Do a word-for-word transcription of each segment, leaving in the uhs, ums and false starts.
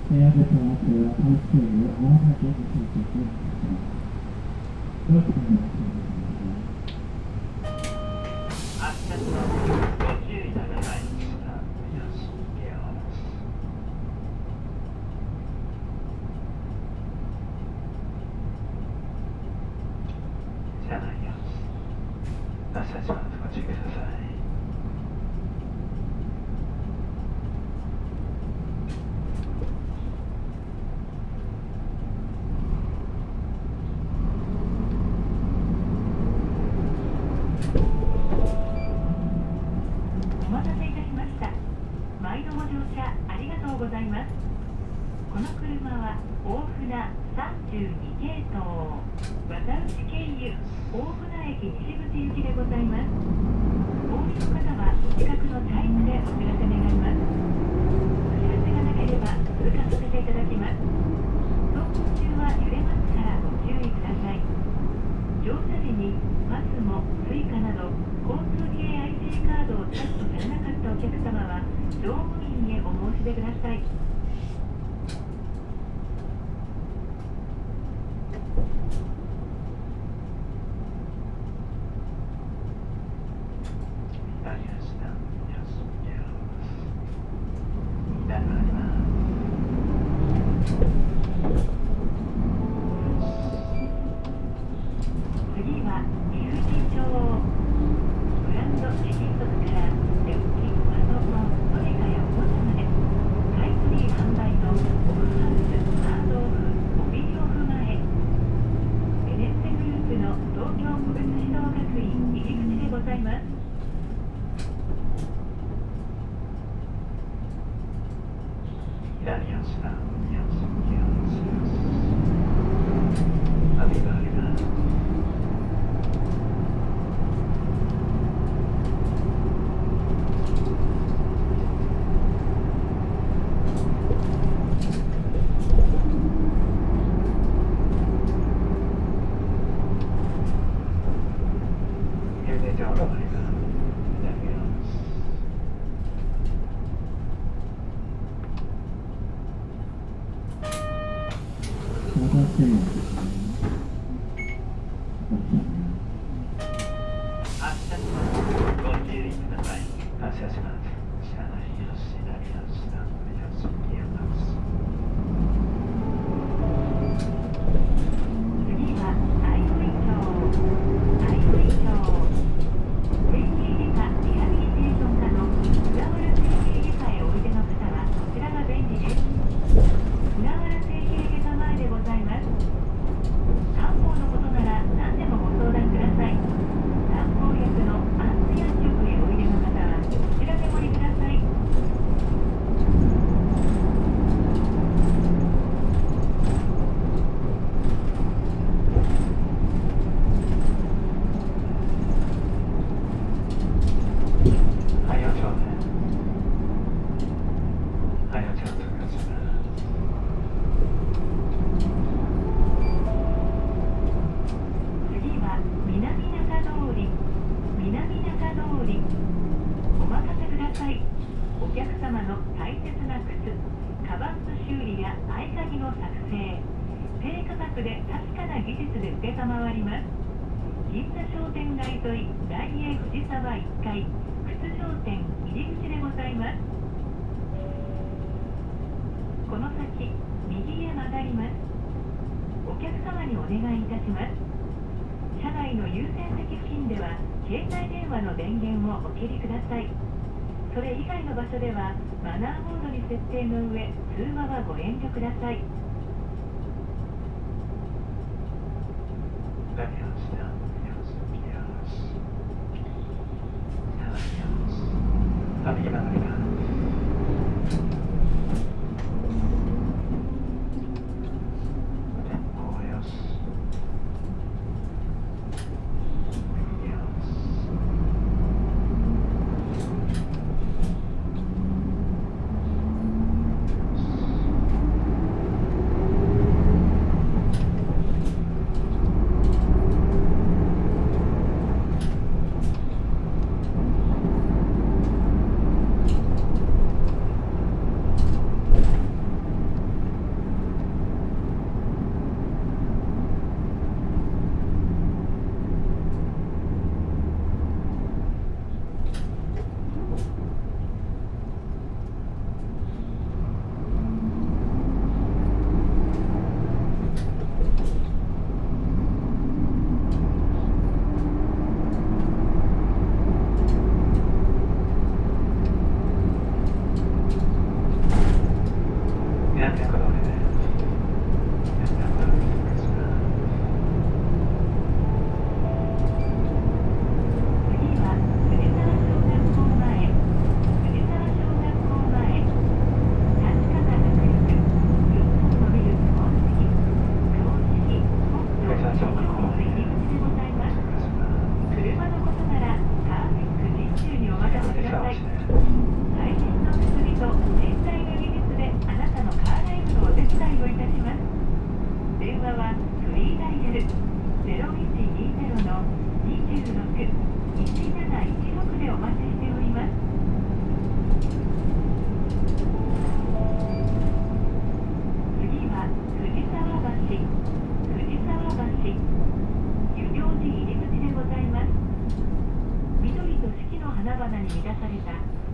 「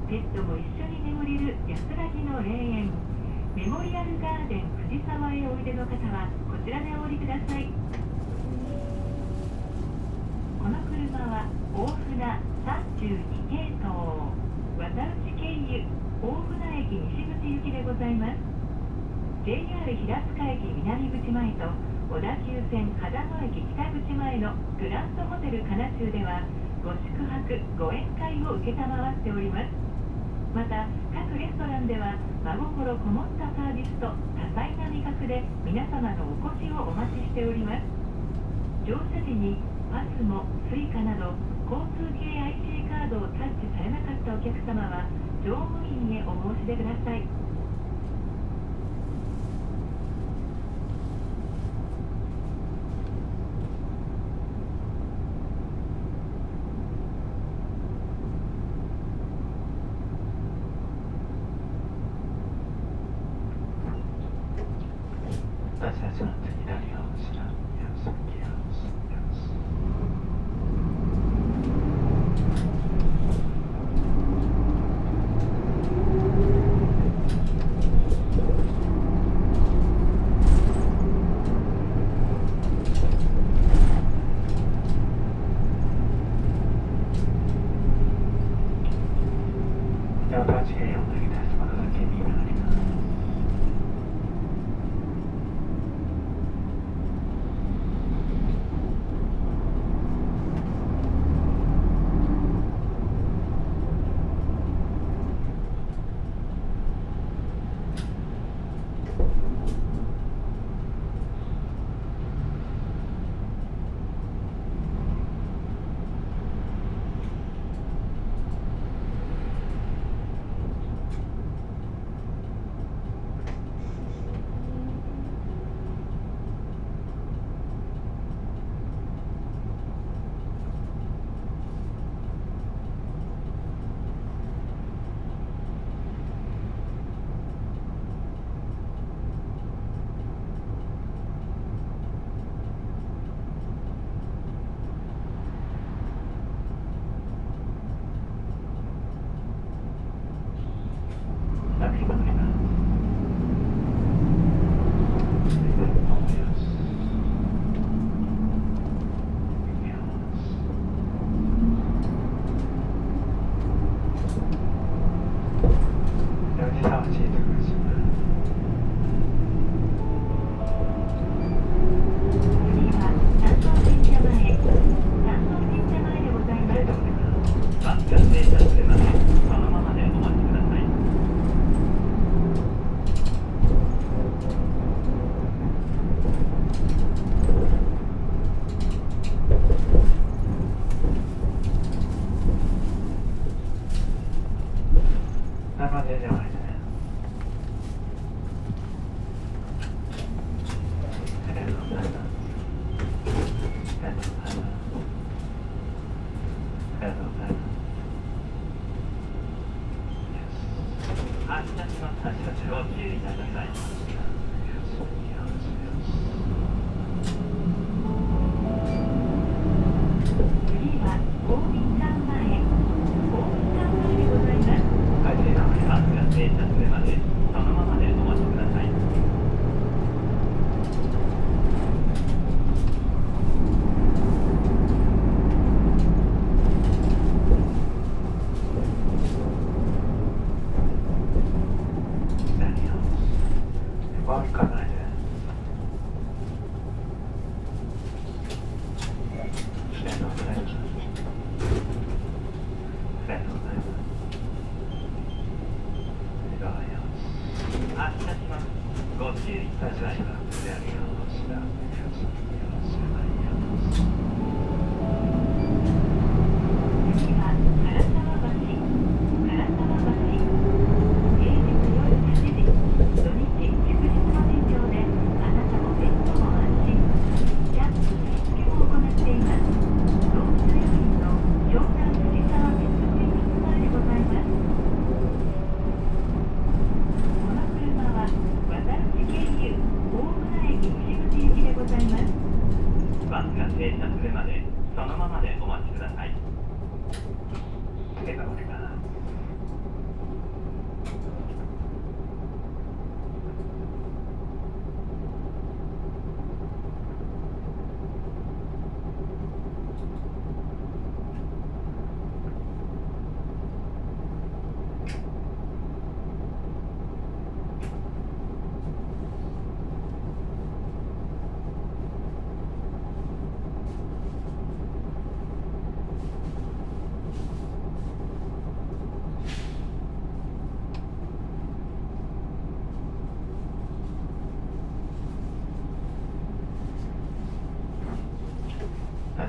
ペットも一緒に眠れる安らぎの霊園メモリアルガーデン藤沢へおいでの方はこちらでお降りください。この車は大船さんじゅうに系統和田内経由大船駅西口行きでございます。 ジェイアール 平塚駅南口前と小田急線秦野駅北口前のグランドホテル金中ではご宿泊ご宴会を承っております。また各レストランでは真心こもったサービスと多彩な味覚で皆様のお越しをお待ちしております。乗車時にパスモ、スイカなど交通系 アイシー カードをタッチされなかったお客様は乗務員へお申し出ください。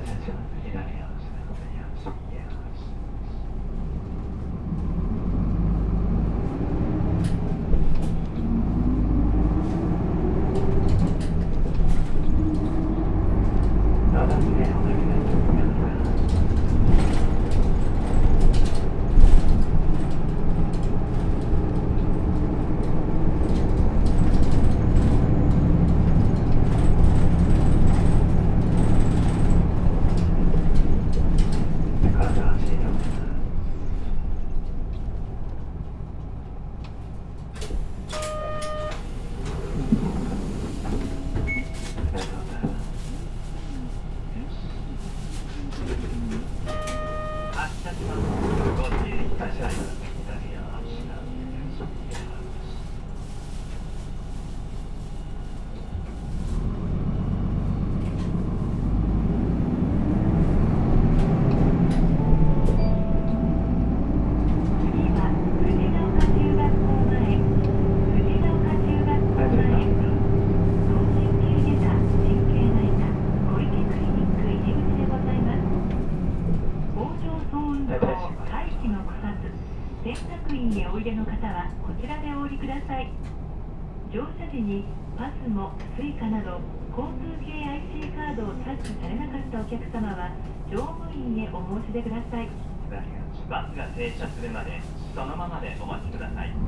乗車時にパスモ、スイカなど交通系 アイシー カードをタッチされなかったお客様は乗務員へお申し出ください。 バスが停車するまでそのままでお待ちください。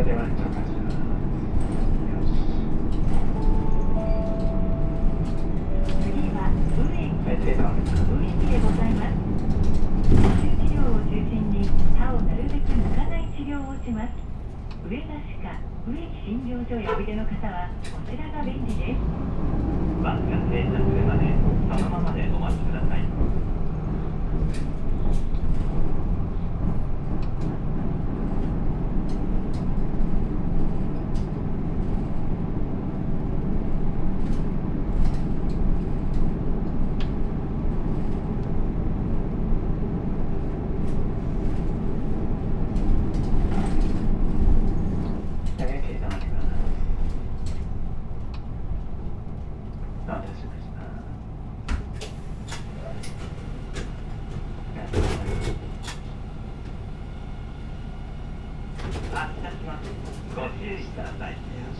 れではちょっと次は上駅はい、手が上駅でございます。歯周治療を中心に歯をなるべく抜かない治療をします。上田歯科植木診療所へおいでの方はこちらが便利です。 バスが停車するまでそのままでお待ちください。発車します。ご注意ください。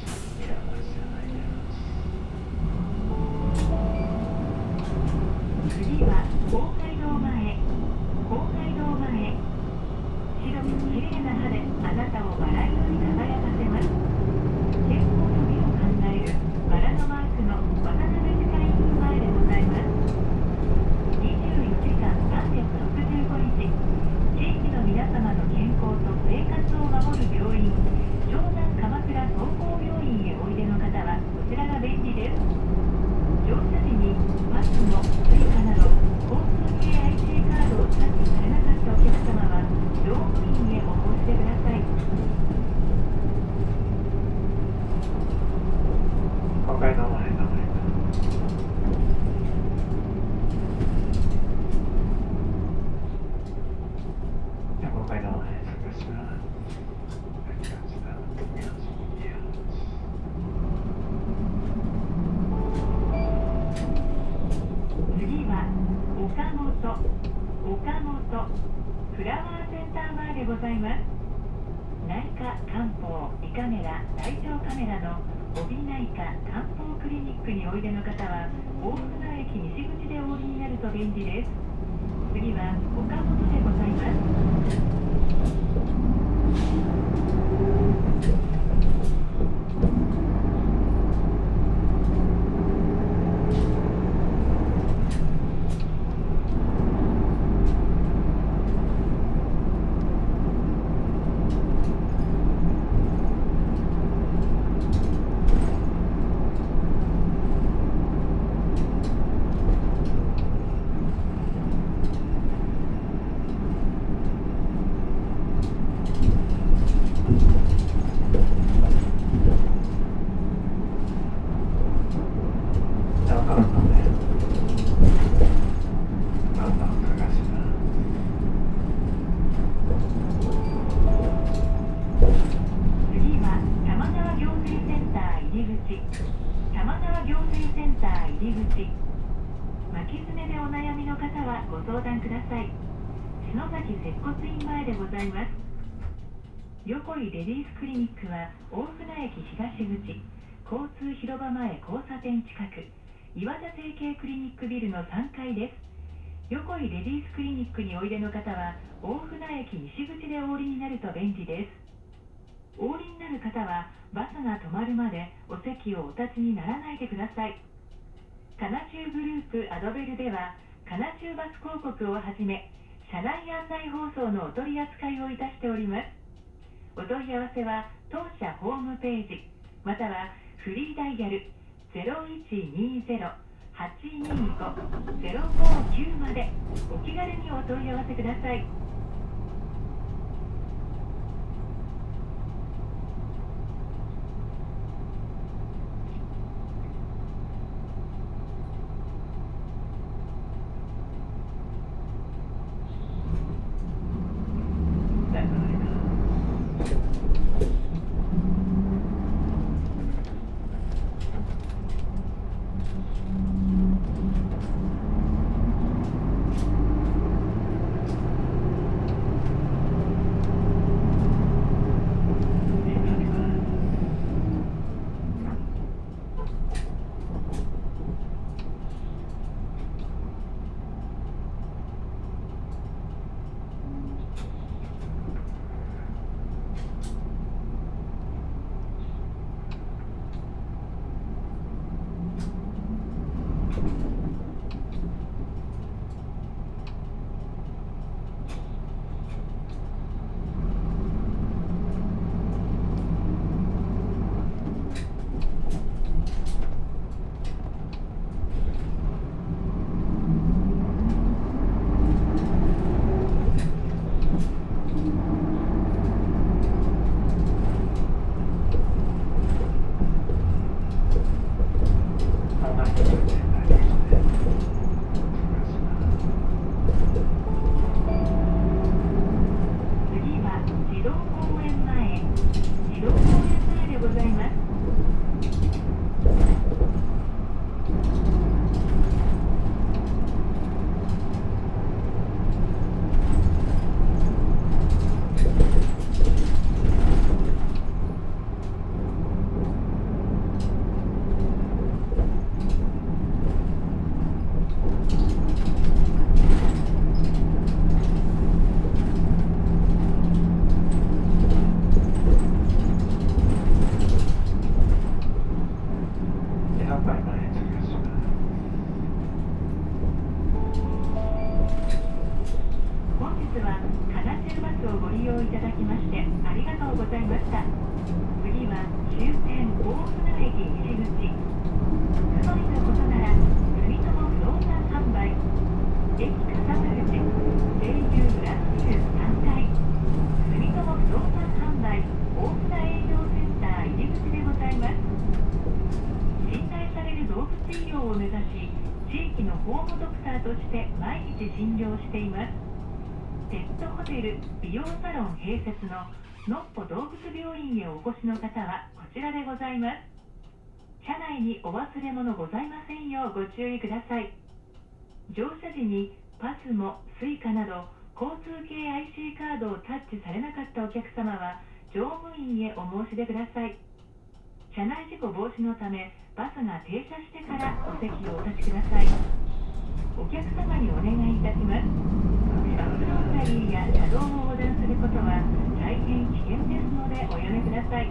次は公会堂前公会堂前白くきれいな歯であなたをバラ色に輝かせます。健康の美を考えるバラのマークの渡辺歯科医院前でございます。にじゅうよじかんさんびゃくろくじゅうごにち地域の皆様の健康と生活を守る病院湘南鎌倉総合病院へおいでの方はこちらが便利です。乗車時にパスのスイカなど交通系 アイシー カードをタッチされなかったお客様は乗務員へお申し出ください。 今回の前の前今回の前探します。 次は岡本岡本フラワーセンター前でございます。内科漢方胃カメラ大腸カメラの帯内科漢方クリニックにおいでの方は大船駅西口でお降りになると便利です。次は岡本でございます。次は玉川行政センター入り口玉川行政センター入り口巻き爪でお悩みの方はご相談ください。篠崎接骨院前でございます。横井レディースクリニックは大船駅東口交通広場前交差点近く岩田整形クリニックビルのさんがいです。横井レディースクリニックにおいでの方は大船駅西口でお降りになると便利です。お降りになる方はバスが止まるまでお席をお立ちにならないでください。カナチューグループアドベルではカナチューバス広告をはじめ車内案内放送のお取り扱いをいたしております。お問い合わせは当社ホームページまたはフリーダイヤル ゼロいちにゼロ はちにご ゼロごきゅう までお気軽にお問い合わせください。 ざいます。診療しています。ペットホテル美容サロン併設ののっぽ動物病院へお越しの方はこちらでございます。車内にお忘れ物ございませんようご注意ください。乗車時にパスモ、スイカなど交通系 アイシー カードをタッチされなかったお客様は乗務員へお申し出ください。車内事故防止のためバスが停車してからお席をお立ちください。お客様にお願いいたします。バスロータリーや車道を横断することは大変危険ですのでおやめください。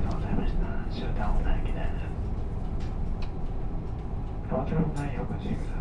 もちろん内容が自由だ。